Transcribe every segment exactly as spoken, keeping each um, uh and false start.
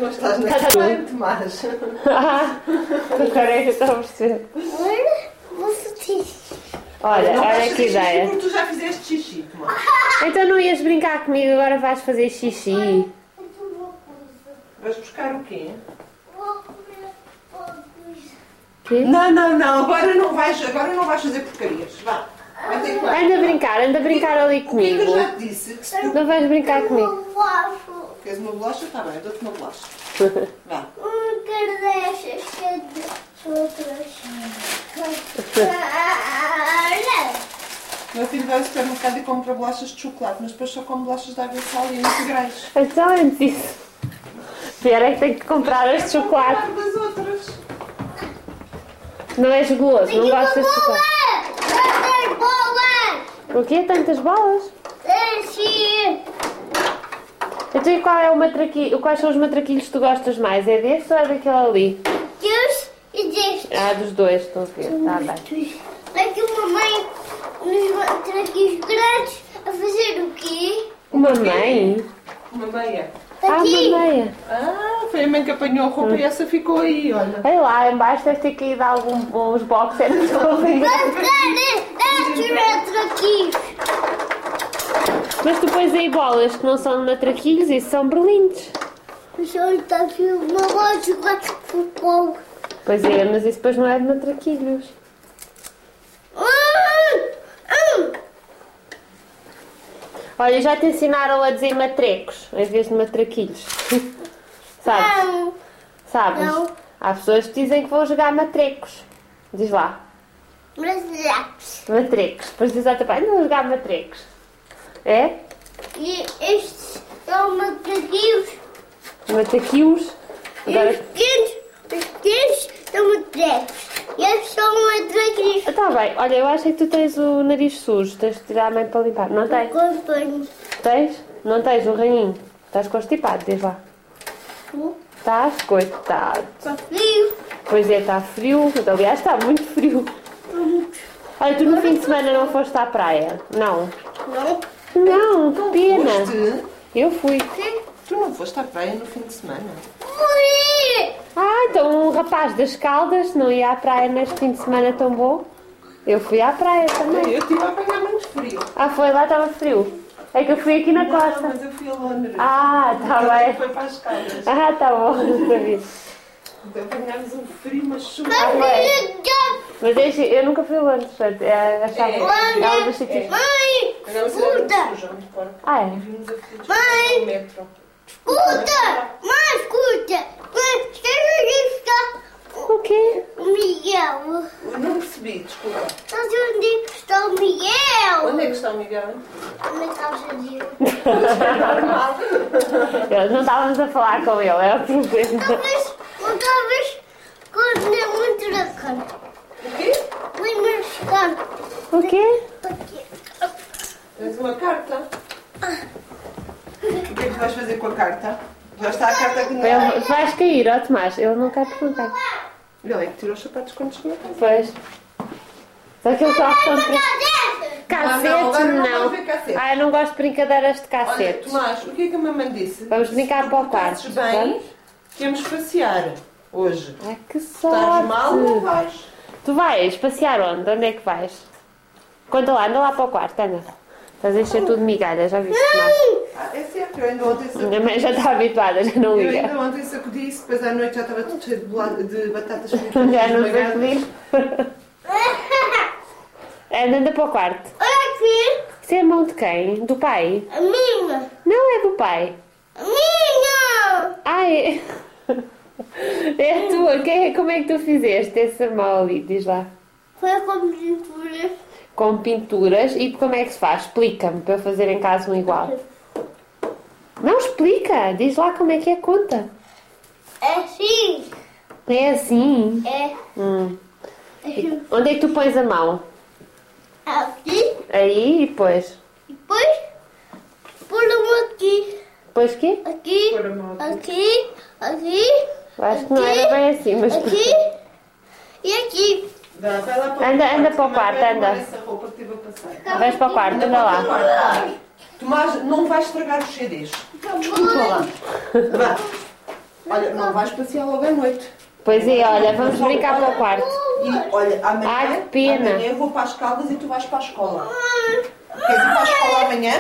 Não estás na cama, Tomás. Ah, agora é que eu estou a perceber. Olha, não olha que ideia. Porque tu já fizeste xixi, Tomás. Então não ias brincar comigo, agora vais fazer xixi. Vais buscar o quê? Quê? Não, não, não. Agora não vais, agora não vais fazer porcarias. Vá. Vai ter que lá. Anda a brincar, anda a brincar ali O que é que comigo. eu já te disse? Que se tu Não vais brincar comigo. queres uma bolacha? Está bem, eu dou-te uma bolacha. Vá. Não quero dessas Meu filho vai ao supermercado e compra bolachas de chocolate, mas depois só come bolachas de água e sal e integrais. Então antes disso. Pior é que tenho que comprar as de chocolate. Comprar das outras. Não és guloso, não gostas de chocolate. Tantas bolas! O quê? Tantas bolas? Sim! Então e qual é o matraquilho? Quais são os matraquilhos que tu gostas mais? É desse ou é daquele ali? Deus e Deus. Ah, dos dois, estou a ver. Está bem. Daqui uma mãe nos traquinhos grandes a fazer o quê? Uma mãe? Uma meia. Ah, Aqui. uma meia. Ah, foi a mãe que apanhou a roupa e essa ficou aí, olha. Sei lá, em baixo deve ter caído algum, uns boxers. Mas cadê traquinhos? Mas tu pões aí bolas que não são matraquilhos e são berlindes. O senhor está aqui uma bola de futebol. Pois é, mas isso depois não é de matraquilhos. Olha, já te ensinaram a dizer matrecos em vez de matraquilhos. Sabes? Não. Sabes? Não. Há pessoas que dizem que vão jogar matrecos. Diz lá. Mas lápis. Matrecos. Depois diz ao teu pai, não vou jogar matrecos. É? E estes são macaquinhos. Mataquios. E Agora... os pequenos, os pequenos são matrecos. E estes são macaquinhos. Está bem. Olha, eu acho que tu tens o nariz sujo. Tens de tirar a mãe para limpar. Não tens? Acompanho. Tens? Não tens um rainho? Estás constipado, diz lá. Estás? Coitado. Está frio. Pois é, está frio. Aliás, está muito frio. Olha, tu no fim de semana não foste à praia? Não. Não. Não, que pena. Foste? Eu fui. Tu não foste à praia no fim de semana? Fui. Ah, então um rapaz das Caldas não ia à praia neste fim de semana tão bom? Eu fui à praia também. Eu estive a apanhar muito frio. Ah, foi lá, estava frio. É que eu fui aqui na Não, costa. mas eu fui a Londres. Ah, está Ele bem. foi para as caldas. Ah, tá bom, não sabia. Então apanhámos um frio, mas chuva. Mas é, assim, eu nunca fui a Londres, portanto, é, achava É, que era um dos sítios. Mãe, Agora você era muito escuta. suja, muito porca. Ah, é? E vimos a filhos Mãe. no metro. Escuta. Mãe, escuta. Mãe, escuta. O quê? O Miguel. Eu não percebi, desculpa. Mas onde é que está o Miguel? Onde é que está o Miguel? Na casa dele. Normal. Eu não estávamos a falar com ele, é o problema. Talvez, ou talvez, quando é muito na cama. O quê? Lembra-me chegar O quê? aqui. Tens uma carta. O que é que vais fazer com a carta? Já está a carta aqui no... Ele, vais cair, ó Tomás, ele não quer perguntar. Ele é que tirou os sapatos quando chegou a casa. Pois. Só que ele só contra... Cadê? Cacetes, Não, não, agora não não. vamos ver cacetes. Ah, eu não gosto de brincadeiras de Olha, cacetes. Tomás, o que é que a mamãe disse? Vamos brincar Se para o tu quarto, estás bem, vamos? que íamos passear hoje. Ai, que Estás mal, não sorte. vais. Tu vais passear onde? Onde é que vais? Conta lá, anda lá para o quarto, anda. Estás a encher tudo de migalhas, já viste, Tomás? Ah, é certo, eu ainda ontem sacudi. Minha mãe já está habituada, já não Eu liga. ainda ontem sacudi isso, depois à noite já estava tudo cheio de, bola- de batatas fritas. Já não esmagadas. sacudi. Anda, anda para o quarto. Olha aqui. Isso é a mão de quem? Do pai? A minha. Não, é do pai. A minha. Ai, é... é a tua. Quem é- Como é que tu fizeste essa mão ali? Diz lá. Foi com pintura. Com pinturas. E como é que se faz? Explica-me para eu fazer em casa um igual. Não, explica. Diz lá como é que é a conta. É assim. É assim. É. Hum. Assim. Onde é que tu pões a mão? Aqui. Aí e depois. Depois. Pula aqui. Depois quê? Aqui. Pôr a mão aqui. Aqui. Aqui. Eu acho que não era bem assim, mas... Aqui. E aqui. Vá, vai lá para Anda, o anda para o quarto, quarto, vai arrumar anda. essa roupa que estive a passar. Vais para o quarto, anda lá. Tomás, não vais estragar os C Ds. Desculpa lá. Vá. Olha, não vais passear logo à noite. Pois é, olha, vamos brincar para o quarto. E olha, amanhã, Ai, que pena. amanhã eu vou para as Caldas e tu vais para a escola. Queres ir para a escola amanhã?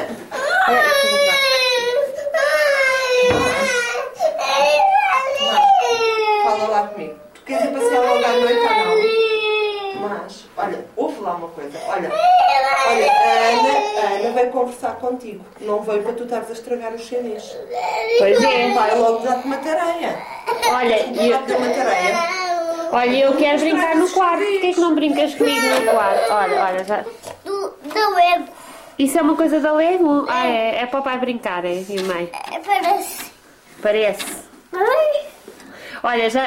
Fala lá comigo. Tu queres ir passear logo à noite ou não? Mas, olha, ouve lá uma coisa. Olha, olha a, Ana, a Ana vai conversar contigo. Não veio para tu estares a estragar os C Ds. Pois é. Vai logo dar-te uma tareia. Olha, eu, Dar-te uma tareia. olha, eu quero brincar no quarto. Porquê é que não brincas comigo no quarto? Olha, olha, já... Do, do Lego. Isso é uma coisa da Lego? Ah, é, é para o pai brincar, é? E a mãe? É, parece. Parece. Ai. Olha, já...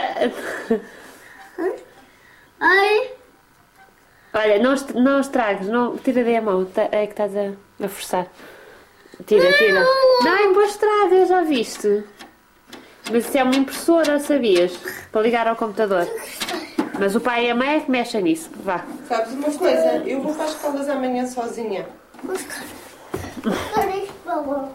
Ai. Olha, não, est- não estragues, não... Tira daí a mão, tá- é que estás a, a forçar. Tira, tira. Não, boa estrada, já viste. Mas isso é uma impressora, sabias? Para ligar ao computador. Mas o pai e a mãe é que mexem nisso. Vá. Sabes uma coisa? Eu vou para as Caldas amanhã sozinha. Cadê este balão?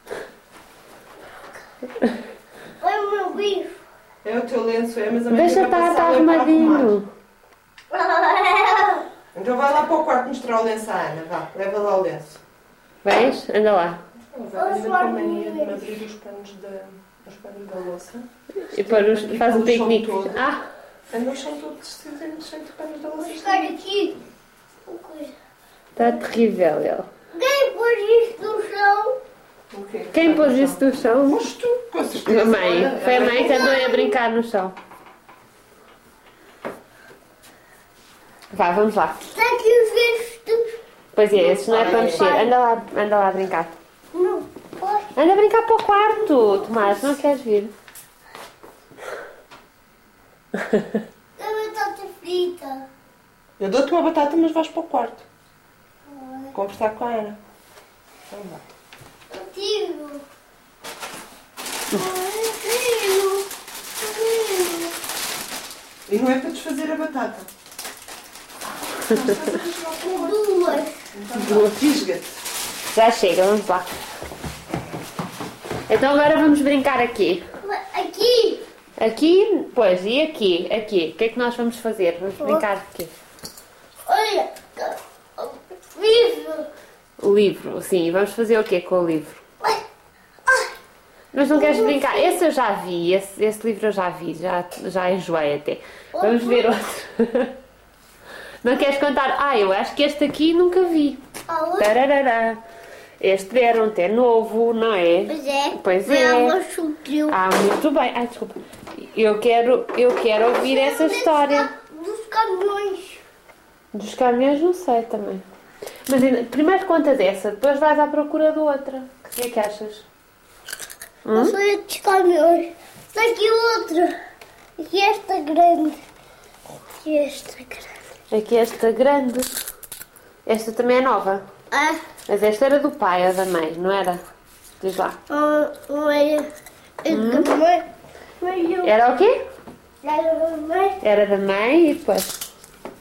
Olha o meu bicho. É o teu lenço, é, mas amanhã Deixa vai estar, passar está lá para arrumar. arrumadinho. Então vai lá para o quarto mostrar o lenço à Ana, vá, leva lá o lenço. Vês? Anda lá. Ela anda com a mania de me abrir os panos da, os panos da louça. E para os, faz um piquenique. Todo. Ah, Anda o chão todo cheios cheios de panos da Vou louça. buscar aqui uma coisa. está terrível ele. Quem pôs isto no chão? O quê? Quem pôs isso no chão? Mas tu, com certeza. A mãe. Olha, Foi a mãe que andou vai a brincar no chão. Vá, vamos lá. Está aqui os gestos. Pois é, esses não é para mexer. Anda lá, anda lá a brincar. Não posso. Anda a brincar para o quarto, Tomás. Não queres vir? A batata frita. Eu dou-te uma batata, mas vais para o quarto. Conversar com a Ana. Então vá. Contigo. Contigo. Contigo. E não é para desfazer a batata. Duas. Boa, fisga-te. Já chega, vamos lá. Então agora vamos brincar aqui. Aqui. Aqui, pois, e aqui? Aqui. O que é que nós vamos fazer? Vamos brincar aqui. Olha. Livro. O livro, sim. Vamos fazer o quê com o livro? Mas não queres brincar? Esse eu já vi. Esse, esse livro eu já vi. Já, já enjoei até. Vamos ver outro. Não queres contar? Ah, eu acho que este aqui nunca vi. Tararara. Este Veronte é novo, não é? Pois é. Pois é. Ela subiu. Ah, muito bem. Ai, desculpa. Eu quero, eu quero ouvir essa história. Dos caminhões. Dos caminhões não sei também. Mas ainda- primeiro contas essa, depois vais à procura de outra. O que é que achas? Eu sou a dos caminhões. Está aqui outra. Aqui esta grande. Aqui esta grande. Aqui esta grande. Esta também é nova. Ah, Mas esta era do pai ou da mãe, não era? Diz lá. ah, mas Hum? a mãe. Mas eu. Era o quê? Era a mãe. Era da mãe e depois.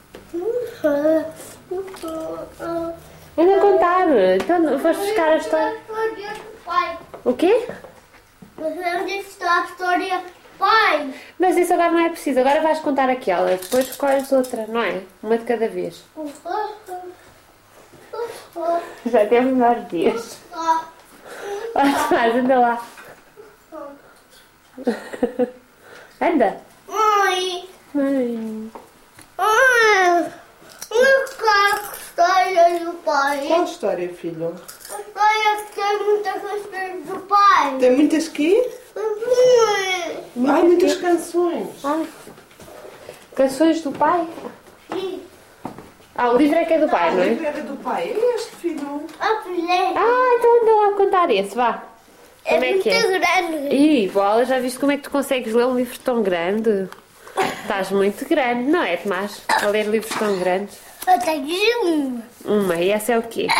Anda a contar. Então foste buscar a história. História do pai. O quê? Mas onde está a história do pai? Mas isso agora não é preciso. Agora vais contar aquela. Depois escolhes outra, não é? Uma de cada vez. Já temos mais dias. Olha mais, anda lá. Anda. Mãe. Mãe. Ah, não quero história do pai. Qual história, filho? A história que tem muitas histórias do pai. Tem muitas quê? Mãe. Ai, muitas canções. Ai. Canções do pai? Sim. Ah, o livro é que é do pai, não A é? livro era do pai. É este, filho. A filha Ah, então anda lá a contar esse, vá. é Como é muito que é? grande. Ih, bola, já viste como é que tu consegues ler um livro tão grande? Estás muito grande, não é, Tomás? A ler livros tão grandes. Eu tenho uma. Uma, e essa é o quê?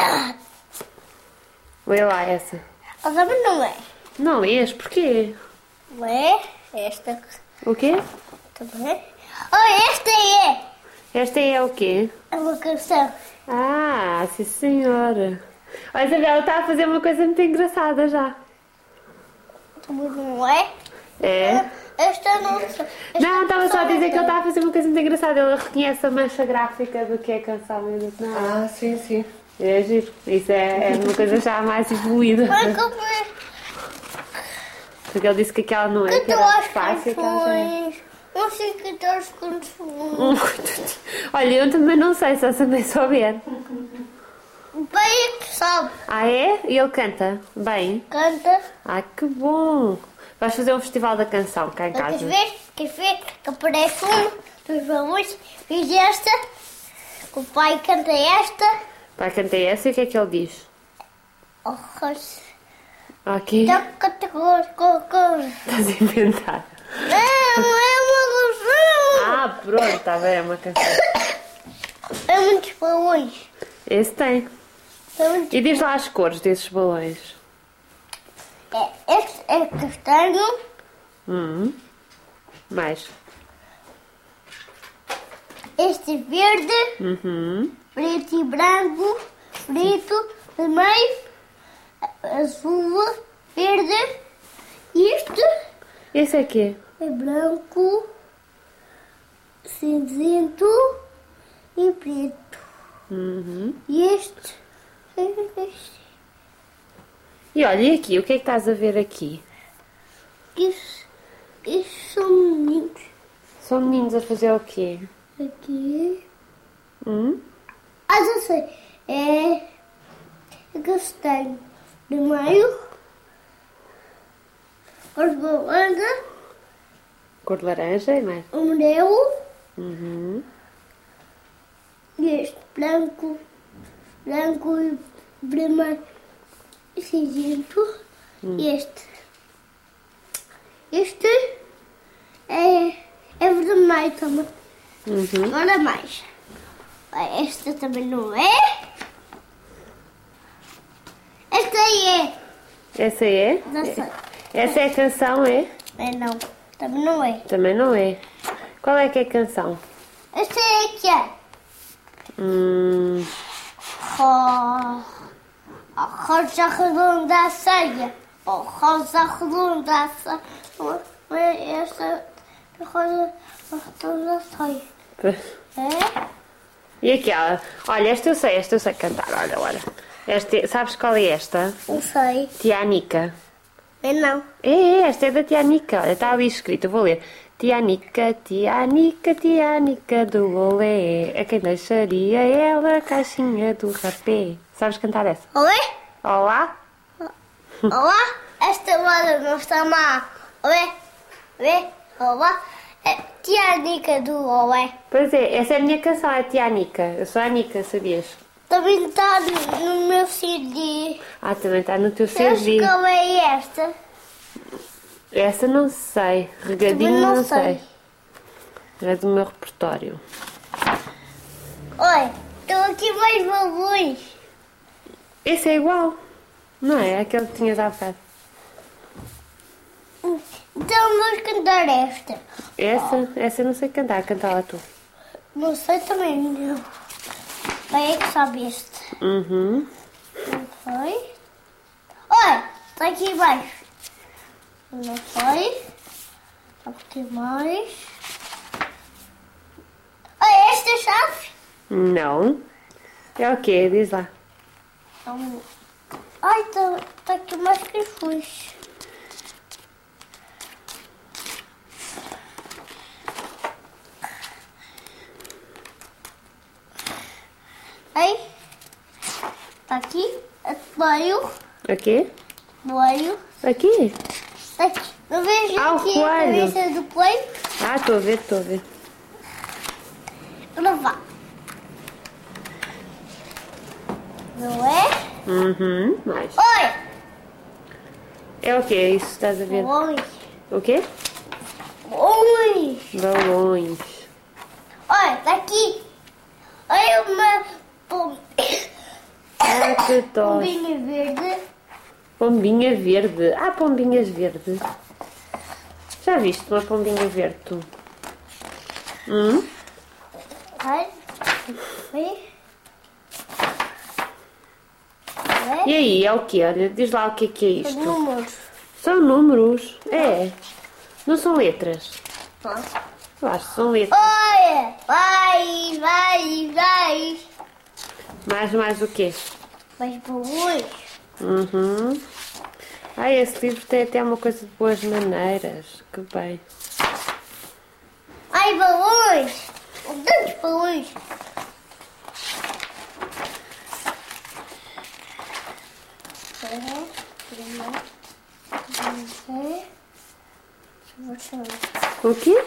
Lê lá essa. A também não é. Não lês, porquê? Não é? Esta O quê? também. Oh, esta é. Esta é o quê? É uma canção. Ah, sim senhora. Olha, Isabela está a fazer uma coisa muito engraçada já. Também não é? É? Esta não sei. Esta Não, estava só a dizer que ele sei. estava a fazer uma coisa muito engraçada. Ele reconhece a mancha gráfica do que é canção. Eu disse, não. Ah, sim, sim. É giro. Isso é, é uma coisa já mais evoluída. Mas como é Porque ele disse que aquela não é, que que tu era aos fácil. Que ela já é. canções? Não sei que tu aos canções. Olha, eu também não sei, só também souber. Bem é que sabe. Ah, é? E ele canta? Bem? Canta. Ah, que bom! Vais fazer um festival da canção cá em Quer casa. ver? Quer ver? Que aparece um dos balões. Fiz esta. O pai canta esta. Vai cantar essa e o que é que ele diz? Oh, Rosa. Ok. Toca, cor, cor, cor. Estás a inventar. Não, é uma canção. Ah, pronto, está bem, é uma canção. É muitos balões. Esse tem. É muitos... E diz lá as cores desses balões. é, este é castanho. Hum. Mais. Este é verde. Uhum. Preto e branco. Preto. Vermelho. Azul. Verde. E este Esse é quê? é branco. Cinzento. E preto. Uhum. E este é este. E olha, e aqui? O que é que estás a ver aqui? Isso, isso são meninos. São meninos a fazer o quê? Aqui. Hum? Ah, já sei. É castanho. De meio. Cor de laranja. Cor de laranja e mais. Amarelo. Uhum. E este branco. Branco e vermelho. E cinzento. E este. Este é, é vermelho também. Uhum. Agora mais. Esta também não é. Esta aí é. Essa é? Já sei. Essa é a canção, é? É não. Também não é. Também não é. Qual é que é a canção? Esta é que é. Hum, Ro... A rosa redonda a ceia. A rosa redonda a ceia. Esta rosa redonda a ceia. É? e aquela? Olha, esta eu sei, esta eu sei cantar. Olha, olha. Esta, é- sabes qual é esta? Não sei. Tia Anica. É não. É, é, esta é da Tia Anica. Olha, está ali escrito, eu vou ler. Tia Anica, Tia Anica, Tia Anica do olé. A quem deixaria ela a caixinha do rapé. Sabes cantar essa? Oi? Olá? Olá? Esta moda não está má. Oi? Oi? Olá? É tia Anica do Olé. Pois é, essa é a minha canção, é Tia Anica. Eu sou a Anica, sabias? Também está no no meu C D. Ah, também está no teu Sabes C D. qual é esta? Essa não sei. Regadinho Também não não sei. sei. É do meu repertório. Oi, estão aqui mais balões. Esse é igual. Não é? Aquele que tinhas há bocado. Então vamos cantar esta. Essa, essa eu não sei cantar. Canta lá tu. Não sei também, não. Quem é que sabe este? Uhum. Não sei. Olha, está aqui embaixo. Não sei. Aqui mais. Olha, esta é a chave. Não. É o quê? Diz lá. Então, ai, está tá aqui mais que fuz. Ai, tá aqui, banho, O quê? banho, Aqui? tá aqui. Não vejo Ah, o aqui a coelho. cabeça do coelho. Ah, estou a ver, estou a ver. Gravar. Não é? Uhum. Mais. Oi! É o quê? Isso estás a ver? Balões. O quê? Balões. Balões. Olha, tá aqui. Olha uma pom- Ah, que top. pombinha verde. Pombinha verde. Ah, pombinhas verdes. Já viste uma pombinha verde, tu? Hum? Ai. Oi. E aí, é o quê? Olha, diz lá o que é que é Os isto. números. São números. É. Não são letras? Ó. Eu acho que são letras. Olha, vai, vai, vai. Mais, mais o quê? Mais balões. Uhum. Ah, esse livro tem até uma coisa de boas maneiras. Que bem. Ai, balões. Tantos balões. O quê?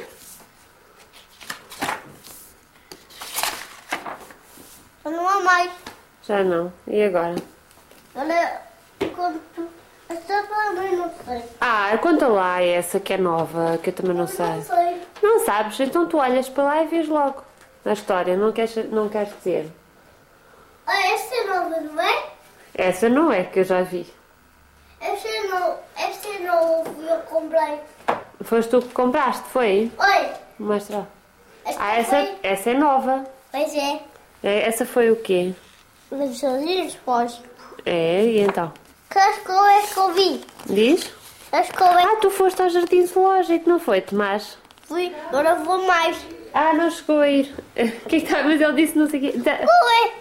Não há mais. Já não. E agora? Olha, quanto. Essa também não sei. Ah, conta lá essa que é nova, que eu também não sei. Não sei. Não sabes? Então tu olhas para lá e vês logo a história. Não queres, não queres dizer? Ah, essa é nova, não é? Essa não é, que eu já vi. Essa não, essa não eu comprei. Foste tu que compraste, foi? Olha, Mostra lá. esta Ah, essa, foi... essa é nova. Pois é. É, essa foi o quê? Os sozinhos, pode. É, e então? Que escola é que eu vi? Diz? A escola é Ah, tu foste ao Jardim Zoológico, não foi, Tomás? que fui, agora vou mais. Ah, não chegou a ir. Que que tá? Mas ele disse não sei o quê. Tá. Qual é?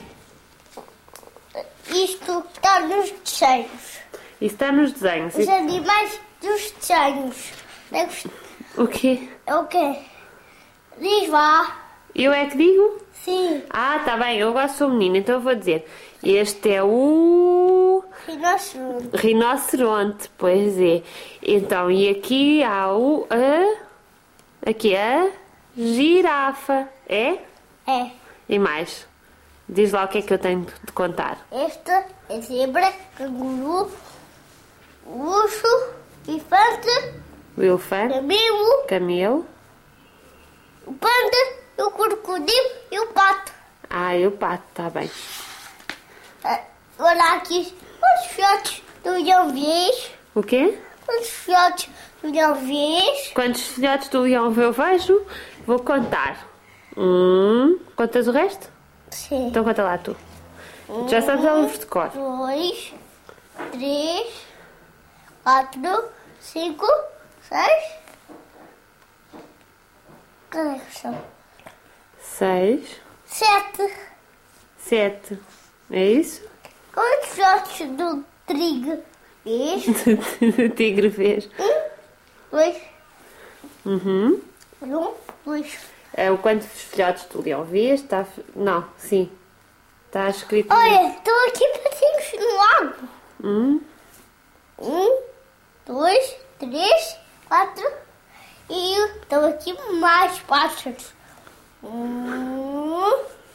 Isto está nos desenhos. Isso está nos desenhos. Os animais dos desenhos. Deves- O quê? É o quê? Diz vá. Eu é que digo? Sim. Ah, tá bem, eu gosto sou menina, então eu vou dizer. Este é o Rinoceronte. rinoceronte, pois é. Então, e aqui há o a aqui a girafa, é? É. E mais? Diz lá o que é que eu tenho de contar. Esta é zebra, canguru, urso, elefante, O elefante, camelo, camelo, o panda, o crocodilo e o pato. ah, e o pato, tá bem. Ah, olha aqui, os filhotes do leão vês, O quê? os filhotes do leão vês. Quantos filhotes do leão eu vejo? Vou contar. Um, contas o resto? Sim. Então conta lá tu. Já sabes a livros de cor. Dois, três, quatro, cinco, seis. Cadê que são? Seis, Sete. sete. É isso? Quantos filhotes do trigo vês? O tigre fez. Um, dois, Uhum. um, dois. É o quantos filhotes do leão vês? Está... Não, sim. Está escrito. Olha, estou aqui patinhos no lago. Hum? Um, dois, três, quatro. E estão aqui mais pássaros. Um,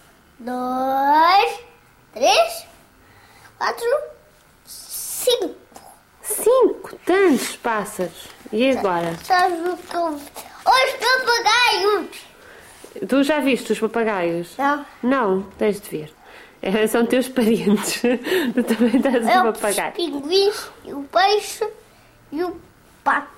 dois, três, quatro, cinco. Cinco, tantos pássaros. E agora? Sabes o que eu... Os papagaios. Tu já viste os papagaios? Não. Não, tens de ver. É, são teus parentes. Tu também tens É um os papagaio. pinguins, e o peixe, e o pato.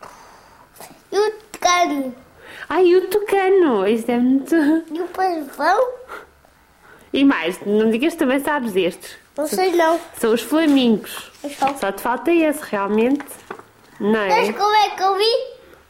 E o tucano. Ai, o tucano. Isso é muito... E o pavão. E mais, não digas que também sabes estes. Não sei não. São os flamingos. Mas só. Só te falta esse, realmente. Não Sabes é? como é que eu vi?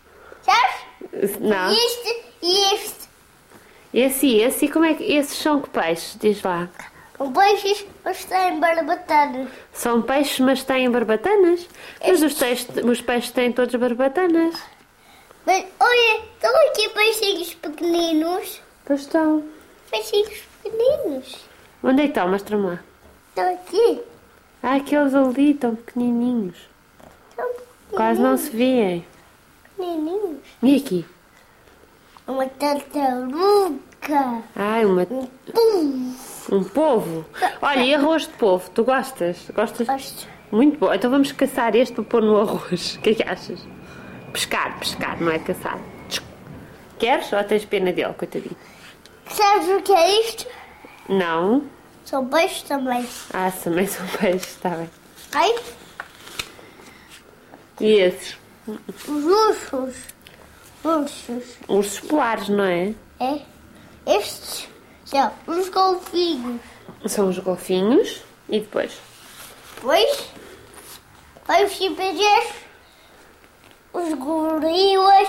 Sabes? Não. Este e este. Esse e esse. E como é que... Esses são que peixes? Diz lá. Com peixes, mas têm barbatanas. São peixes, mas têm barbatanas? Mas os, teix- os peixes têm todos barbatanas. Mas olha, estão aqui peixinhos pequeninos. Pois estão. Peixinhos pequeninos. Onde é que estão? Mostra-me lá. Estão aqui. Ah, aqueles ali estão pequenininhos. Estão Quase não se veem. pequenininhos. E aqui? Uma tartaruga. Ai, uma, Pum. um polvo. Olha, e arroz de polvo? Tu gostas? Gostas? Gosto. Muito bom. Então vamos caçar este para pôr no arroz. O que é que achas? Pescar, pescar, não é caçar. Queres ou tens pena dele, coitadinho? Sabes o que é isto? Não. São peixes também. Ah, também são peixes, está bem. Ai, E esses? os ursos. Ursos. Ursos polares, não é? É. Estes são os golfinhos. São os golfinhos. E depois? Depois, vai os chimpanzés. os gorilas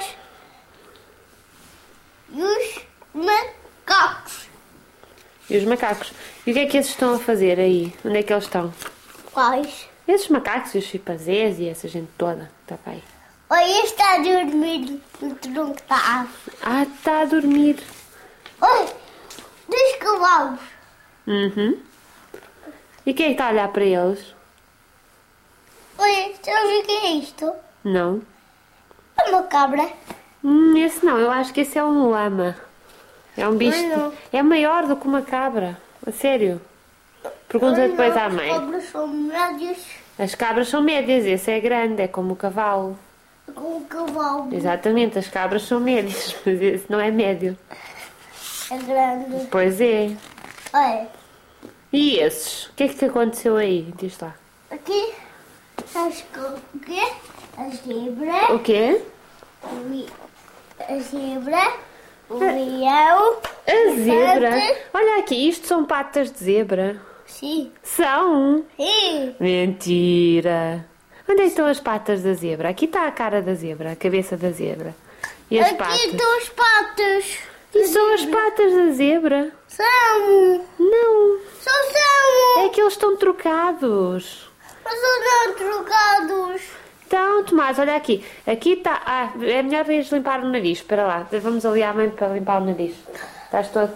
e os macacos. E os macacos? E o que é que esses estão a fazer aí? Onde é que eles estão? Quais? Esses macacos e os chimpanzés e essa gente toda. Está bem. Olha, está a dormir no tronco da árvore. Ah, está a dormir. Olha, dois cavalos. Uhum. E quem é que está a olhar para eles? Olha, sabes o que é isto? Não. É uma cabra. Hum, esse não. Eu acho que esse é um lama. É um bicho. Ai, não. É maior do que uma cabra. A sério. Pergunta Ai, depois não, à mãe. As cabras são médias As cabras são médias. Esse é grande. É como o cavalo. com o cavalo. Exatamente. As cabras são médias. Mas esse não é médio. É grande. Pois é. Olha, E esses? O que é que aconteceu aí? Diz lá. aqui sabes o quê? A zebra. O quê? o li- A zebra. O leão. A zebra. elefante. Olha aqui. Isto são patas de zebra. Sim. São. Sim. Mentira. Onde é que estão as patas da zebra? Aqui está a cara da zebra. A cabeça da zebra. E as Aqui patas? estão as patas. E são as patas da zebra? São. Não. São, são. É que eles estão trocados. Mas são não trocados. Então, Tomás, olha aqui. Aqui está... Ah, é melhor ires limpar o nariz. Espera lá. Vamos ali à mãe para limpar o nariz. Estás todo...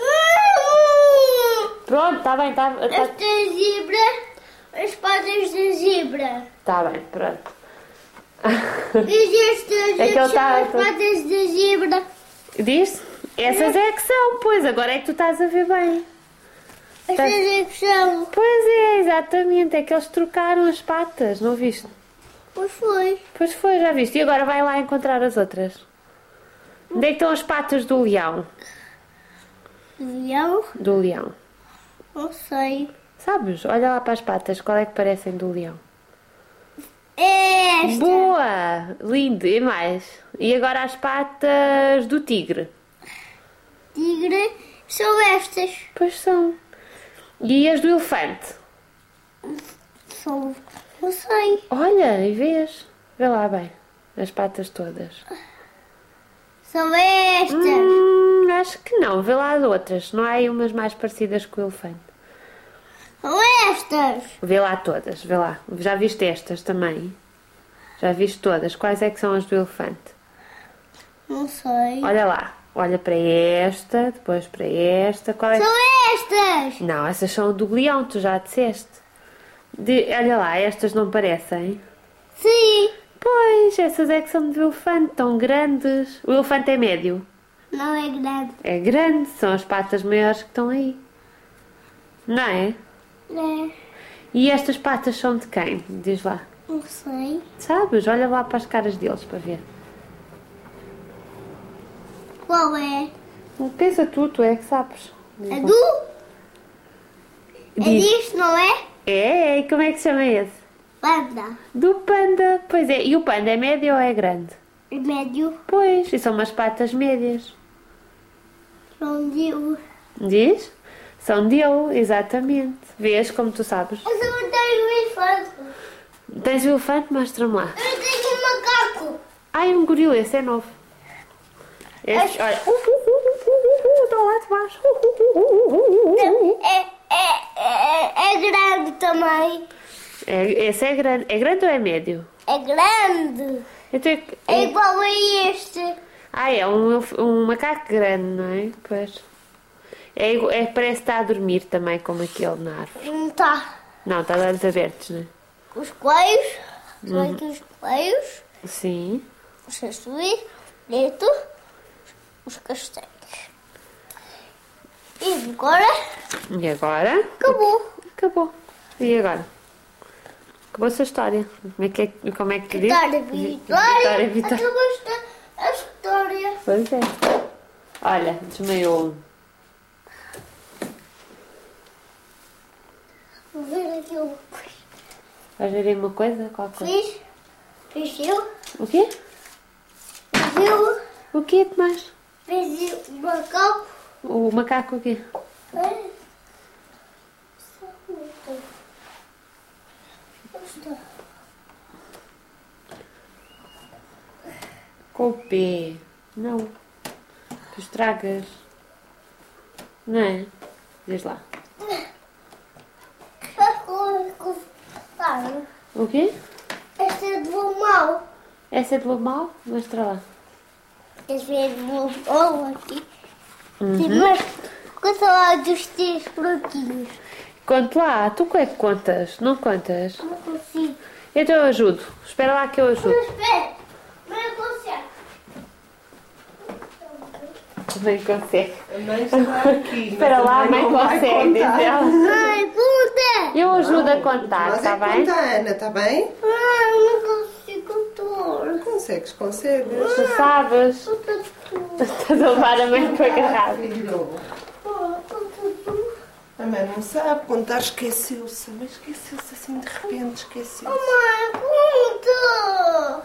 Pronto, está bem. Está tá, Esta zebra. As patas da zebra. tá bem, pronto. E estas É que ele são tá- as patas da zebra. Diz? Essas é que são, pois. Agora é que tu estás a ver bem. Estas é que são. Pois é, exatamente. É que eles trocaram as patas, não viste? Pois foi. Pois foi, já viste. E agora vai lá encontrar as outras. Onde é que estão as patas do leão? Leão? Do leão. Não sei. Sabes? Olha lá para as patas. Qual é que parecem do leão? É esta. Boa! Lindo. E mais? E agora as patas do tigre. Tigre são estas. Pois são. E as do elefante? São. Não sei. Olha, e vês? Vê lá bem. As patas todas. São estas. Hum, acho que não. Vê lá as outras. Não há aí umas mais parecidas com o elefante. São estas. Vê lá todas. Vê lá. Já viste estas também? Já viste todas. Quais é que são as do elefante? Não sei. Olha lá. Olha para esta, depois para esta. Qual é que... São estas. Não, essas são do leão, tu já disseste. De... Olha lá, estas não parecem? Sim. Pois, essas é que são do elefante, tão grandes. O elefante é médio. Não é grande. É grande, são as patas maiores que estão aí. Não é? É. E estas patas são de quem? Diz lá. Não sei. Sabes? Olha lá para as caras deles para ver. Qual é? Pensa tu, tu é que sabes. Diz É lá. do? É Diz. disto, não é? É, e como é que se chama esse? Panda. Do panda. Pois é, e o panda é médio ou é grande? É médio. Pois, e são umas patas médias. Não digo. Diz? São dele, exatamente. Vês como tu sabes? Eu só tenho um elefante. Tens o elefante? Mostra-me lá. Eu tenho um macaco. Ai, um gorila, esse é novo. Esse, olha. Uh, uh, uh, uh, uh, uh, está lá de baixo. Uh, uh, uh, uh, uh, uh, uh. É, é, é, é grande também. É, esse é grande. É grande ou é médio? É grande. Então, é, É é, igual a este. ah, é um, elef- um macaco grande, não é? Pois. É, igu- é, parece que está a dormir também, como aquele na árvore. Não tá. Não, está de olhos abertos, não é? Os coelhos. São aqui os coelhos. Sim. Os açuis. Preto. Os castanhos. E agora E agora? acabou. Acabou. E agora? Acabou-se a história. Como é que, é, como é que te diz? Vitória, Vi- vitória. Vitória, vitória. Acabou a história. Pois é. Olha, desmaiou um. Vou ver aqui uma coisa. Vais ver aí uma coisa? Qual coisa? Fiz. Fiz eu. O quê? Fiz eu. O quê, Tomás? Fiz eu. Um macaco. O macaco o quê? É. Só um minuto. Onde está? Com o pé. Não. Tu estragas. Não é? Diz lá. O quê? Esta é do mal. Essa é do mal? Mostra lá. Esta é do mal aqui. Uhum. Mas conta lá dos três buraquinhos. Conta lá. Tu que é que contas? Não contas? Não consigo. Então eu ajudo. Espera lá que eu ajudo. Mas espera. Mas eu consigo. Nem consegue. A mãe está aqui. Espera lá, a mãe não vai consegue, diz contar. ela. Ai, conta. Eu ajudo a contar, Mas está é bem? conta a Ana, está bem? Ai, não consigo contar. Consegues, consegues. Tu sabes. Conta tu. Estás a levar a mãe para agarrar. Filho, Conta tu. a mãe não sabe contar, esqueceu-se. Mas esqueceu-se assim de repente, esqueceu-se. Mãe, conta.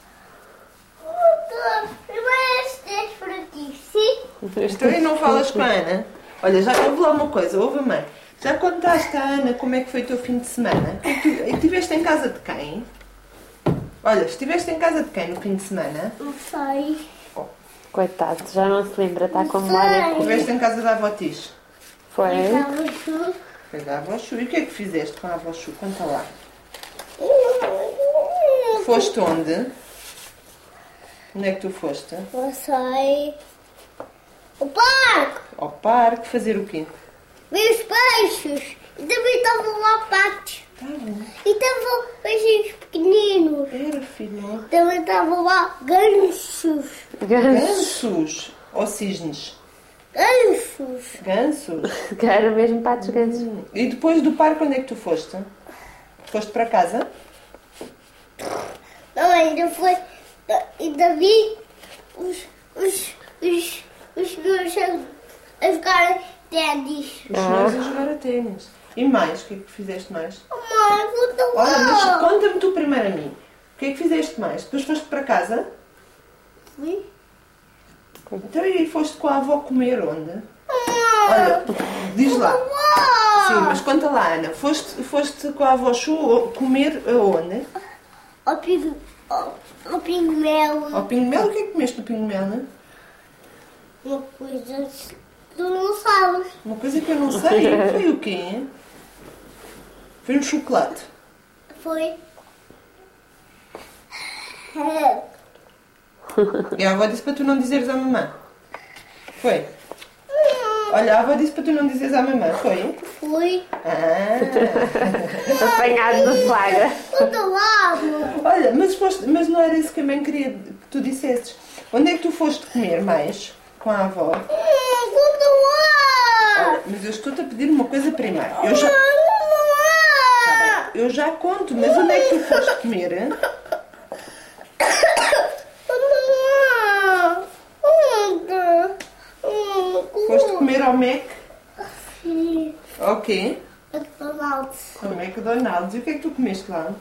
Conta. Primeiro estes buraquinhos, sim? Então e não falas com a Ana? Olha, já ouve lá uma coisa, ouve a mãe. Já contaste à Ana como é que foi o teu fim de semana? E estiveste em casa de quem? Olha, estiveste em casa de quem no fim de semana? Não sei. Coitado, já não se lembra, está com a memória curta. Estiveste em casa da avó Tis? Foi? Estava chu. Foi da avó Chu. E o que é que fizeste com a avó Chu? Conta lá. Foste onde? Onde é que tu foste? Não sei. O parque. Ao parque, fazer o quê? Vi os peixes. E também estavam lá patos. Tá bom. E estavam peixinhos pequeninos. Era, filho. Também estavam lá gansos. Gansos. Gansos ou cisnes? Gansos. Gansos? Quero mesmo patos gansos. E depois do parque, onde é que tu foste? Foste para casa? Não, ainda foi. Ainda vi os, os, os, os meus a jogar ténis. Os senhores a jogar a ténis. E mais? O que é que fizeste mais? Mãe, conta Olha, mas lá. conta-me tu primeiro a mim. O que é que fizeste mais? Depois foste para casa? Fui. Então e foste com a avó comer onde? Mãe. Olha, diz lá. Vó. Sim, mas conta lá, Ana. Foste, foste com a avó Chu comer aonde? Ao pingo, ao, ao pingo mel. Ao pingo mel? O que é que comeste no pingo mel, né? Uma coisa que tu não sabes. Uma coisa que eu não sei. Foi o quê? Foi um chocolate. Foi. E a avó disse para tu não dizeres à mamãe. Foi? Olha, a avó disse para tu não dizeres à mamãe. Foi? Foi. Ah. Apanhado no flagra. Conta lá, amor. Olha, mas, foste, mas não era isso que a mãe queria que tu dissesses. Onde é que tu foste comer mais com a avó? Hum, Conta lá. Olha, mas eu estou-te a pedir uma coisa primeiro. Eu já, Conta lá. eu já conto, mas onde é que tu foste comer? Hein? Conta lá. Conta. Hum, Foste comer ao Mac? Sim. Ao quê? McDonald's. Ao McDonald's. E o que é que tu comeste lá?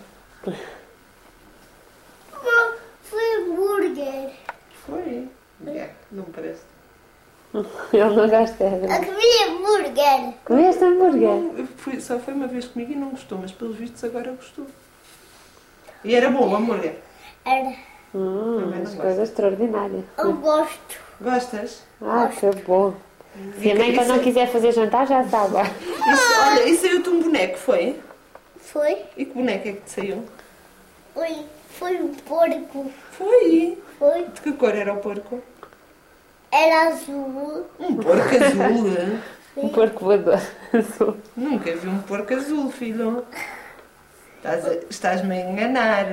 Hum, Foi hambúrguer. Foi. É, não me parece. Ele não gosta. Eu comi hambúrguer. Comeste hambúrguer? Não, eu fui- só foi uma vez comigo e não gostou, mas pelos vistos agora gostou. E era bom o hambúrguer. Era. Hum, Também não as gosto. coisas extraordinárias. Eu gosto. Gostas? Ah, que bom. Se a mãe quando não quiser fazer jantar já sabe. Isso, olha, e saiu-te um boneco, foi? Foi. E que boneco é que te saiu? Foi. Foi um porco. Foi. Foi. De que cor era o porco? Era azul. Um porco azul. hein? Um porco voador. Azul. Nunca vi um porco azul, filho. Estás a- Estás-me a enganar.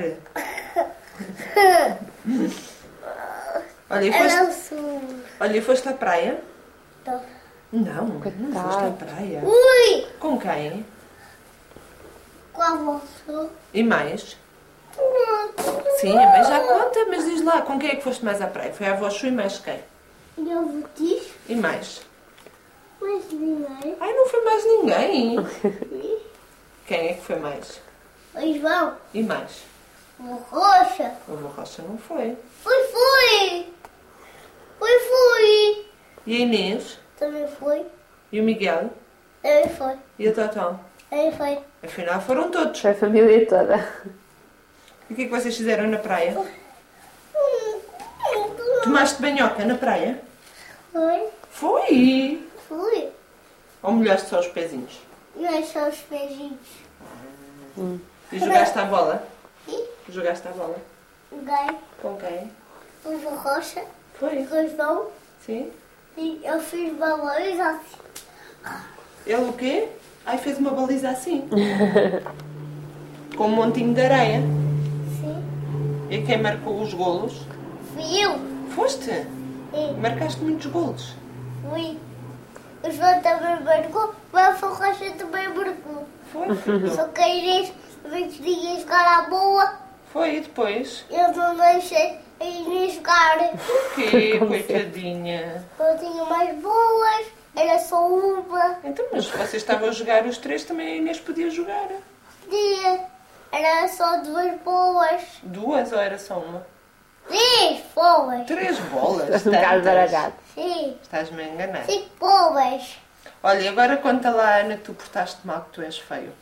Olha, e Era foste, azul. olha, e foste à praia? Então. Não, não foste à Coitado. praia. Ui! Com quem? Com a moça. E mais? Sim, a mãe já conta, mas diz lá, com quem é que foste mais à praia? Foi a avó Chu e mais quem? E eu vou dizer, E mais? mas ninguém. Ai, não foi mais ninguém. Quem é que foi mais? O João. E mais? O Rocha. A avó Rocha não foi. Foi, foi. Foi, foi. E a Inês? Também foi. E o Miguel? Também foi. E a Totó? Também foi. Afinal foram todos. Foi a família toda. E o que é que vocês fizeram na praia? Hum, Tomaste banhoca na praia? Foi. Foi! Fui. Ou molhaste só os pezinhos? Não é só os beijinhos. E jogaste a bola? Sim. Jogaste a bola? Joguei Com quem? com o Rocha, Foi? com o João. Sim. E eu fiz balões assim. Ele o quê? Ai, fez uma baliza assim. Com um montinho de areia. Sim. E quem marcou os golos? Fui eu. Foste? Sim. Marcaste muitos golos. Fui. O João também marcou, mas o Rocha também marcou. Foi, filho. Só que a Inês vinte dias jogar à boa. Foi, e depois? Eu não deixei a Inês jogar. Que coitadinha. Eu tinha mais boas, era só uma. Então, mas se vocês estavam a jogar os três, também a Inês podia jogar. Dia. Era só duas boas. Duas ou era só uma? Três boas. Três bolas. Estás um bocado tantas. baralhado. Sim. Estás-me a enganar. Cinco boas. Olha, e agora conta lá, Ana, que tu portaste mal, que tu és feio.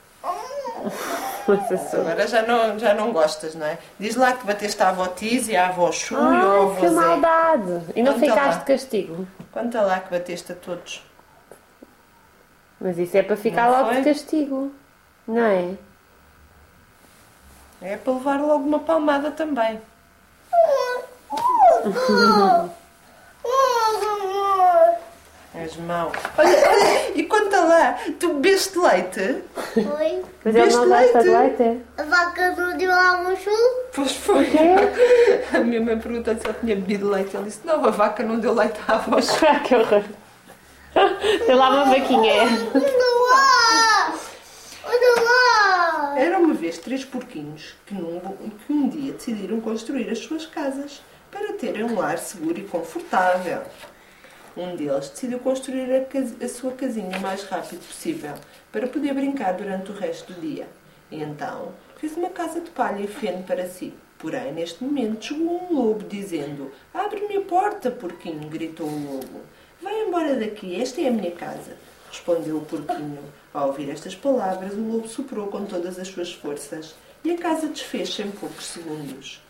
Agora já não, já não gostas, não é? Diz lá que bateste à avó Tiz e à avó Chu e ao Ai, avô que Zé. maldade! E não Conta ficaste lá. de castigo? Conta lá que bateste a todos. Mas isso é para ficar Não logo de foi? castigo. Não é? É para levar logo uma palmada também. És mau. Olha, olha, e conta lá, tu bebeste leite? Foi. Mas ele não Bebeste gosta de leite? leite? A vaca não deu água chu. Pois foi. quê? A minha mãe perguntou se eu tinha bebido leite. Ele disse, não, a vaca não deu leite à avó. Ah, que horror! Tem lá uma vaquinha. Não há. Não há. Era uma vez três porquinhos que, num, que um dia decidiram construir as suas casas para terem um lar seguro e confortável. Um deles decidiu construir a, cas- a sua casinha o mais rápido possível para poder brincar durante o resto do dia. E então fez uma casa de palha e feno para si. Porém, neste momento, chegou um lobo dizendo: "Abre-me a porta, porquinho!" gritou o lobo. "Vai embora daqui, esta é a minha casa", respondeu o porquinho. Ao ouvir estas palavras, o lobo soprou com todas as suas forças e a casa desfez-se em poucos segundos.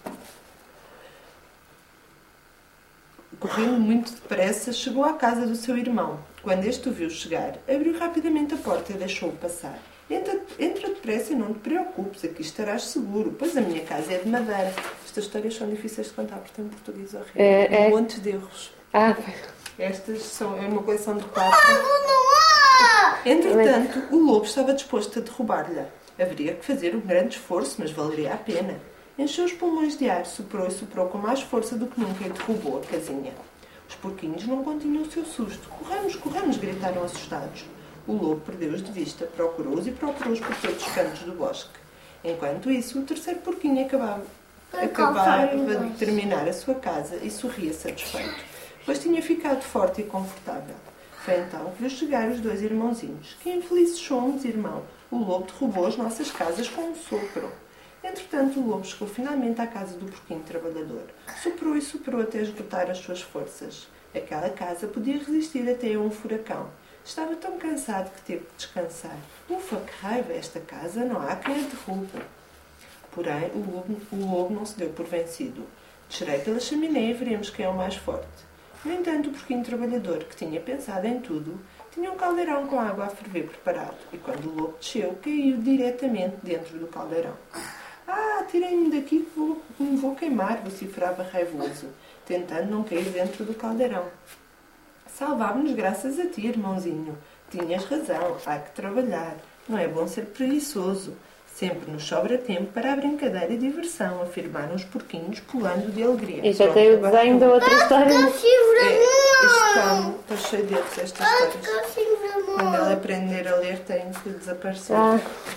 Correndo muito depressa, chegou à casa do seu irmão. Quando este o viu chegar, abriu rapidamente a porta e deixou-o passar. Entra, entra depressa e não te preocupes, aqui estarás seguro, pois a minha casa é de madeira. Estas histórias são difíceis de contar, porque tem um português horrível. É, é. Um monte de erros. Ah, Estas são é uma coleção de quatro. Não há. Entretanto, o lobo estava disposto a derrubar-lhe. Haveria que fazer um grande esforço, mas valeria a pena. Encheu os pulmões de ar, soprou e soprou com mais força do que nunca e derrubou a casinha. Os porquinhos não continham o seu susto. "Corramos, corramos!" gritaram assustados. O lobo perdeu-os de vista, procurou-os e procurou-os por todos os cantos do bosque. Enquanto isso, o terceiro porquinho acabava, acabava de terminar a sua casa e sorria satisfeito, pois tinha ficado forte e confortável. Foi então que viu chegar os dois irmãozinhos. "Que infelizes somos, irmão! O lobo derrubou as nossas casas com um sopro." Entretanto, o lobo chegou finalmente à casa do porquinho trabalhador. Soprou e soprou até esgotar as suas forças. Aquela casa podia resistir até a um furacão. Estava tão cansado que teve que descansar. "Ufa, que raiva! Esta casa não há quem a derrube." Porém, o lobo, o lobo não se deu por vencido. "Descerei pela chaminé e veremos quem é o mais forte." No entanto, o porquinho trabalhador, que tinha pensado em tudo, tinha um caldeirão com água a ferver preparado. E quando o lobo desceu, caiu diretamente dentro do caldeirão. "Ah, tirem-me daqui que vou, me vou queimar", vociferava raivoso, tentando não cair dentro do caldeirão. "Salvámos-nos graças a ti, irmãozinho. Tinhas razão, há que trabalhar. Não é bom ser preguiçoso. Sempre nos sobra tempo para a brincadeira e diversão", afirmaram os porquinhos, pulando de alegria. e já Pronto, tem o agora desenho da acabou. outra história. É, isto está, está cheio de erros, esta Ai, história. cachimbo de amor. Quando ela aprender a ler, tem que desaparecer. Ah,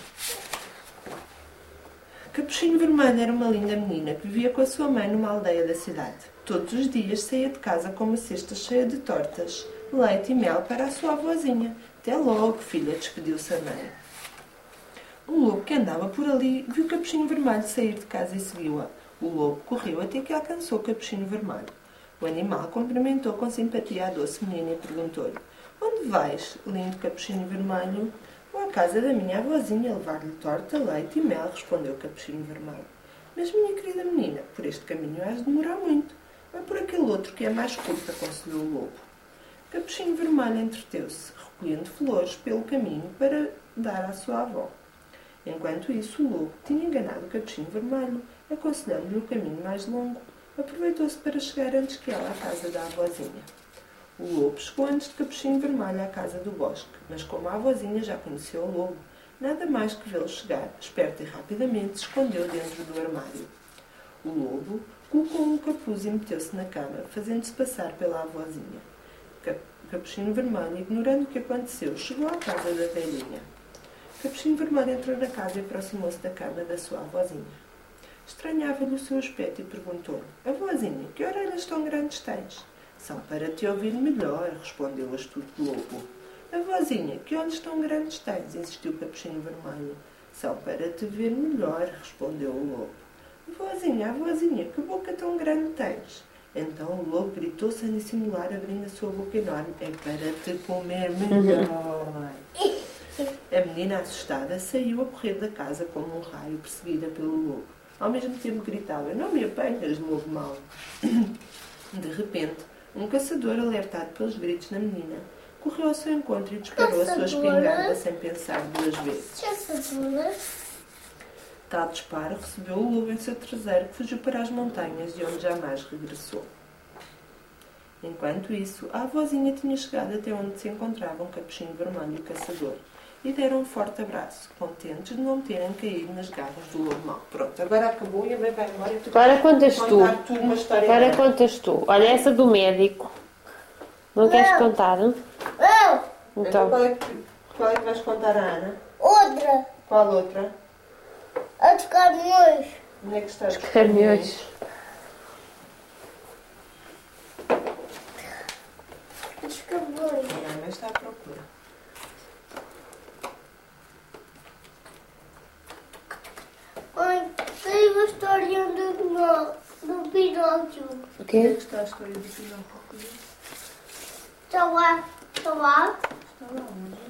Capuchinho Vermelho era uma linda menina que vivia com a sua mãe numa aldeia da cidade. Todos os dias saía de casa com uma cesta cheia de tortas, leite e mel para a sua avózinha. "Até logo, filha", despediu-se a mãe. Um lobo que andava por ali viu Capuchinho Vermelho sair de casa e seguiu-a. O lobo correu até que alcançou Capuchinho Vermelho. O animal cumprimentou com simpatia a doce menina e perguntou-lhe: "Onde vais, lindo Capuchinho Vermelho?" "Vou à casa da minha avózinha levar-lhe torta, leite e mel", respondeu Capuchinho Vermelho. "Mas, minha querida menina, por este caminho has de demorar muito. Vai por aquele outro que é mais curto, aconselhou o lobo. Capuchinho Vermelho entreteu-se, recolhendo flores pelo caminho para dar à sua avó. Enquanto isso, o lobo tinha enganado o Capuchinho Vermelho, aconselhando-lhe o caminho mais longo. Aproveitou-se para chegar antes que ela à casa da avózinha. O lobo chegou antes de Capuchinho Vermelho à casa do bosque, mas como a avózinha já conheceu o lobo, nada mais que vê-lo chegar, esperto e rapidamente se escondeu dentro do armário. O lobo colocou um capuz e meteu-se na cama, fazendo-se passar pela avózinha. Capuchinho Vermelho, ignorando o que aconteceu, chegou à casa da velhinha. Capuchinho Vermelho entrou na casa e aproximou-se da cama da sua avózinha. Estranhava-lhe o seu aspecto e perguntou: avózinha, que orelhas tão grandes tens? São para te ouvir melhor, respondeu o astuto lobo. Avózinha, que olhos tão grandes tens? Insistiu o Capuchinho Vermelho. São para te ver melhor, respondeu o lobo. Avózinha, avózinha, que boca tão grande tens? Então o lobo gritou sem dissimular, abrindo a sua boca enorme. É para te comer melhor. A menina, assustada, saiu a correr da casa como um raio, perseguida pelo lobo. Ao mesmo tempo gritava: não me apanhas, lobo mau. De repente, um caçador, alertado pelos gritos da menina, correu ao seu encontro e disparou a sua espingarda sem pensar duas vezes. Caçadora? Tal disparo recebeu o lobo em seu traseiro, que fugiu para as montanhas, de onde jamais regressou. Enquanto isso, a avózinha tinha chegado até onde se encontravam Capuchinho Vermelho e o caçador, e deram um forte abraço, contentes de não terem caído nas garras do lobo mau. Pronto, agora acabou e a mãe vai embora e tu Agora contas tu. contar tu uma história. Agora agora. contas tu. Olha essa do médico. Não queres Não. contar? Não? Não! Então, Então, qual, é que, qual é que vais contar à Ana? Outra! Qual outra? A dos caminhões! Onde é que estás? caminhões. A dos caminhões! A mãe está à procura. Mãe, tem uma história do, do Pinóquio. O Onde é quê? que está a história do Pinóquio? Está lá, está lá. Está lá, onde?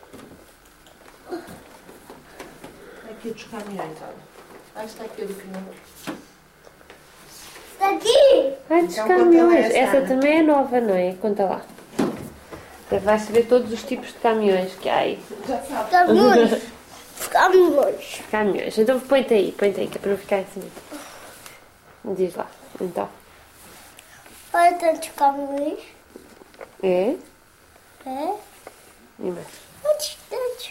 Aqui dos caminhões, olha. Ah, está aqui o do Pinóquio. Está aqui! Ai, dos Então, conta lá caminhões. essa, Essa Ana. também é nova, não é? Conta lá. Vais saber todos os tipos de caminhões que há aí. Já sabe. Caminhões! Caminhões! Caminhões. Então põe-te aí, põe-te aí, que é para eu ficar assim. Diz lá. Então. Olha tantos caminhões. É? É? E mais. Tantos, tantos.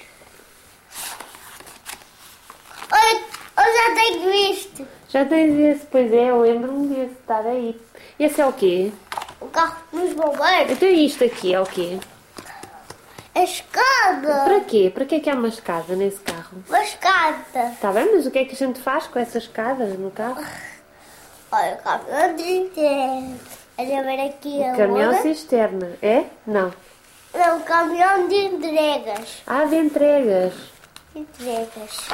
Olha, eu já tenho isto. Já tens esse, pois é, eu lembro-me desse estar aí. Esse é o quê? O carro dos bombeiros. Então isto aqui é o quê? A escada. Para quê? Para que é que há uma escada nesse carro? Uma escada. Está bem, mas o que é que a gente faz com essa escada no carro? Olha o caminhão de inteiro. Olha ver aqui a Caminhão outra. cisterna. É? Não. Não, caminhão de entregas. Ah, de entregas. Entregas.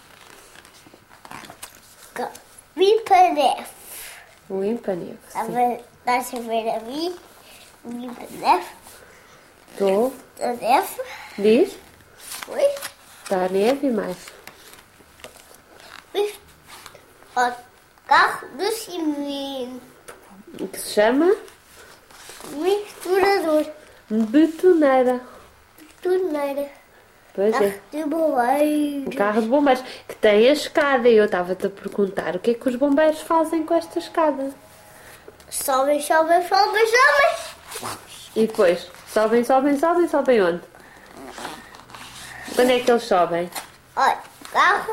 Ca- Limpa-nef. Limpa-neve. Está a ver- Estás a ver a mim? Limpa-nef. Estou. A nef. Diz? Oi? Está a neve e mais. Mis- O carro do cimento. O que se chama? Misturador. Betoneira. Torneira. Pois é. Carro de bombeiros. Um carro de bombeiros que tem a escada. E eu estava-te a perguntar o que é que os bombeiros fazem com esta escada. Sobem, sobem, sobem, sobem. E depois, sobem, sobem, sobem, sobem onde? Quando é que eles sobem? Olha, carro.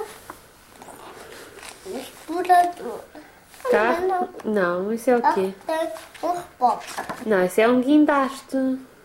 Misturador. Carro? Não, Não, isso é o não. quê? Tem um rebote. Não, isso é um guindaste.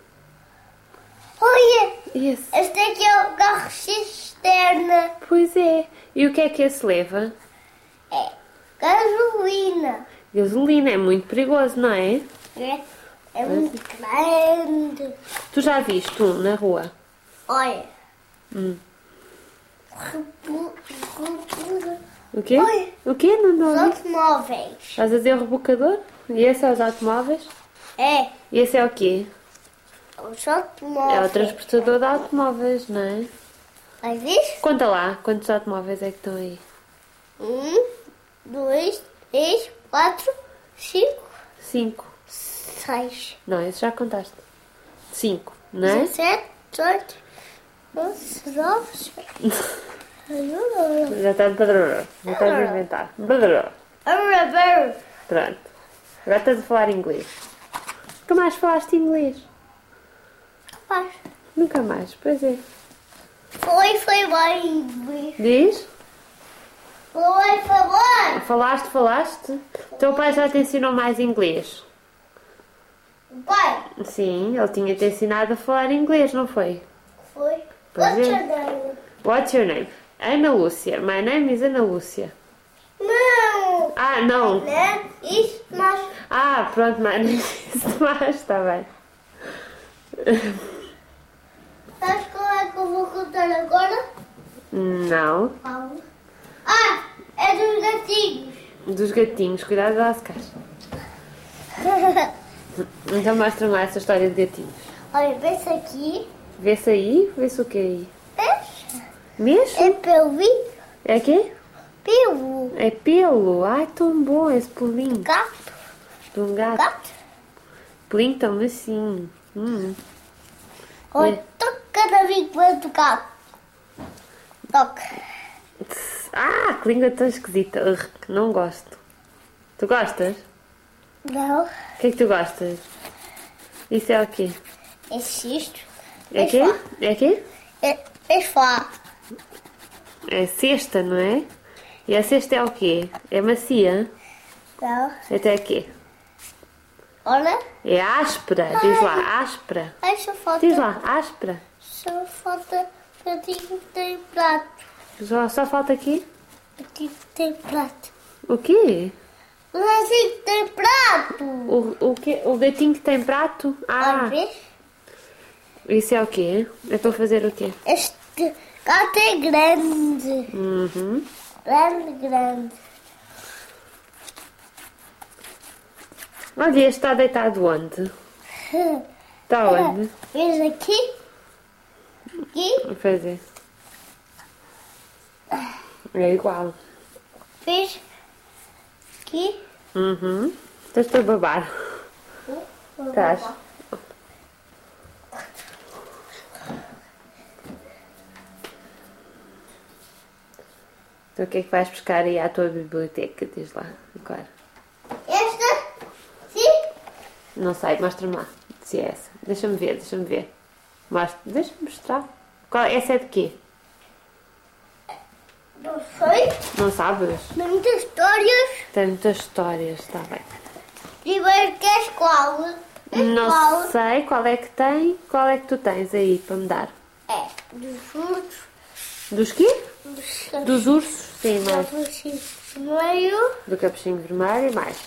Olha, E esse? este aqui é o carro cisterna. Pois é. E o que é que esse leva? É gasolina. Gasolina, é muito perigoso, não é? É, é muito grande. Tu já viste um na rua? Olha. Hum. Rebu- rebu- O quê? Oi. O quê? Não Os não ouvi. automóveis. Estás a dizer o rebocador? E esse é os automóveis? É, E esse é o quê? os automóveis. É o transportador de automóveis, não é? Mas isso? Conta lá, quantos automóveis é que estão aí? Um, dois, três, quatro, cinco, Cinco. Seis. Não, esse já contaste. Cinco, não é? Dezessete, dezoito, onze, nove. Já está padrão. Já estás a inventar. Padrão. Pronto. Agora estás a falar inglês. Nunca mais falaste inglês? Faz. Nunca mais, pois é. Foi, foi bem. Diz? Foi, foi bem. Falaste, falaste? Teu pai já te ensinou mais inglês? Pai, Sim, ele tinha te ensinado a falar inglês, não foi? foi. Pois What's é. your name? What's your name? Ana Lúcia. My name is Ana Lúcia. Não. Ah, não. Né? Isso, mas... Ah, pronto, my name is Tomás, está bem. Sabes qual é que eu vou contar agora? Não. Ah, é dos gatinhos. Dos gatinhos, cuidado lá se caixa. Então mostra-me lá essa história de gatinhos. Olha, vê-se aqui. Vê-se aí, vê-se o que é aí. Vês? Mesmo? É pelvinho. É quê? Pelo. É pelo. Ai, tão bom esse pulinho. Gato. De um gato. Gato. Pulinho tão macio. Hum. Olha, toca na língua do gato. Toca. Ah, que língua tão esquisita. Ugh, não gosto. Tu gostas? Não. O que é que tu gostas? Isso é o quê? É isto. É quê? É quê? É, é fá. É cesta, não é? E a cesta é o quê? É macia? Não. Até quê? Olha. É áspera. Diz lá, áspera. Ai, só falta... Diz lá, áspera. Só falta... Gatinho tem prato. Só, só falta aqui? Gatinho tem prato. O quê? O gatinho tem prato. O, o, quê? O gatinho que tem prato? Olha, Ah, vês? isso é o quê? É para fazer o quê? Este gato é grande. Uhum. Grande, grande. Olha, este está deitado onde? Está onde? Vês aqui? Aqui? Vou fazer. É igual. Vês? Aqui? Uhum. Estás-te a babar. Estás. Então o que é que vais buscar aí à tua biblioteca? Diz lá, agora. Esta? Sim? Não sei, mostra-me lá. Se é essa. Deixa-me ver, deixa-me ver. Mostra. Deixa-me mostrar. Qual, essa é de quê? Não sei. Não sabes? Tem muitas histórias. Tem muitas histórias, está bem. Primeiro queres qual? Queres Não qual? sei qual é que tem. Qual é que tu tens aí para me dar? É, dos ursos. Dos quê? Dos Dos ursos? Sim, mais. capuchinhos meio. Do capuchinho vermelho e mais.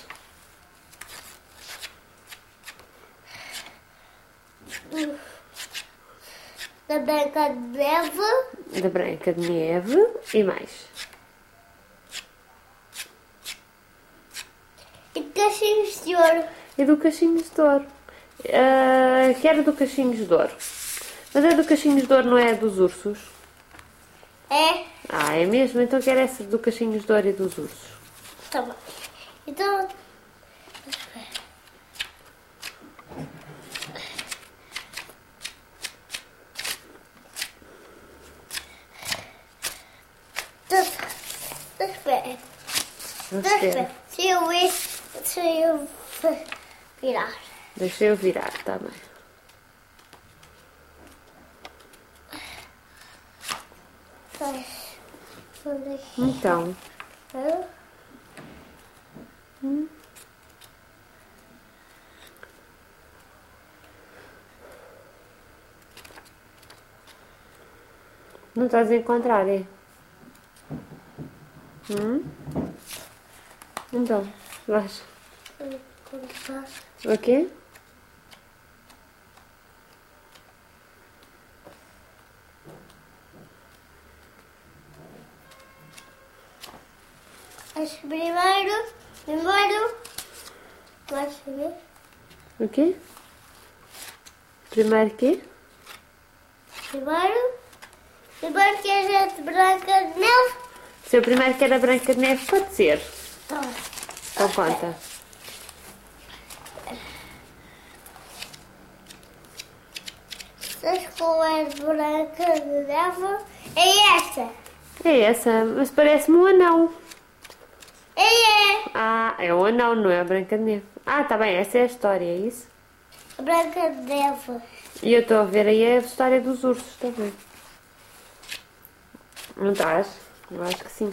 Da Branca de Neve. Da Branca de Neve e mais. E cachinhos de ouro. E do Cachinhos de Ouro. Uh, quero do Cachinhos de Ouro. Mas a do Cachinhos de Ouro não é a dos ursos? É. Ah, é mesmo? Então quero essa do Cachinhos de Ouro e dos ursos. Tá bom. Então. Espera. Não espero. Se eu ver, se eu virar. Deixa eu virar, tá bem. Então. Hum. Não estás a encontrar, é? Hum? Então, vais. O quê? Acho que primeiro, primeiro, vai saber? O quê? Primeiro quê? Primeiro, primeiro que a gente branca de neve. Se eu primeiro quero a Branca de Neve, pode ser. Tá. Então conta. das cores branca de neve é esta. É essa, mas parece-me um anão. É, é. Ah, é um anão, não é a Branca de Neve. Ah, tá bem, essa é a história, é isso? A Branca de Neve. E eu estou a ver aí a história dos ursos também. Não estás? Eu acho que sim.